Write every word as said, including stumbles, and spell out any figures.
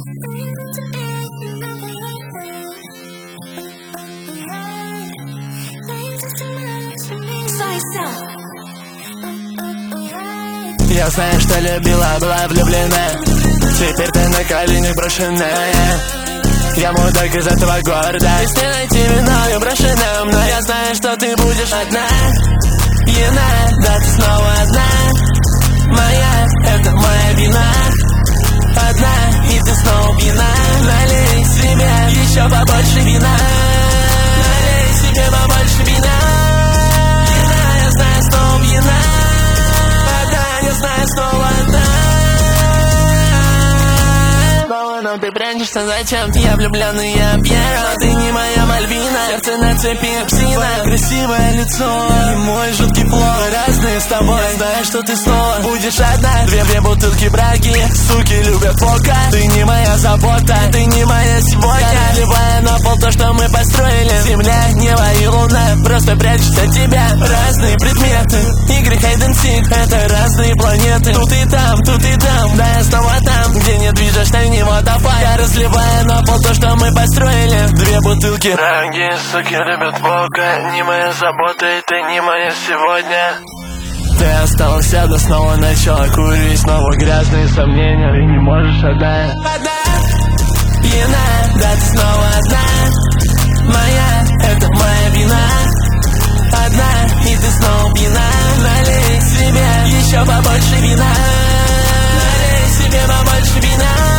Я знаю, что любила, была влюблена. Теперь ты на коленях брошенная. Я мудак из этого города, и с найти виною брошенным. Но я знаю, что ты будешь одна. Ена, да ты снова одна. Моя, это моя вина. Одна, и ты снова пьяна. Налей себе еще побольше вина. Налей себе побольше вина. Вина, я знаю, снова пьяна. Одна, я знаю, снова одна. Но ты прячешься зачем? Я влюбленный, я пьян. Но ты не моя Мальвина. Сердце на цепи псина. Красивое лицо и мой жуткий флоу. Мы разные с тобой. Я знаю, что ты снова будешь одна. Две-две бутылки браги. Суки любят пока. Ты не моя забота. Ты не моя сегодня. Я разливаю на пол то, что мы построили. Земля, небо и луна просто прячутся от тебя. Разные предметы. Игры hide and seek. Это разные планеты. Тут и там, тут и там. Да, я снова там, где не движешь на него. Я разливаю на пол то, что мы построили. Две бутылки. Дорогие суки любят Бога. Не моя забота, и ты не моя сегодня. Ты остался, да снова начала курить. Снова грязные сомнения. Ты не можешь одна. Одна, пьяна, да ты снова одна. Моя, это моя вина. Одна, и ты снова пьяна. Налей себе еще побольше вина. Налей себе побольше вина.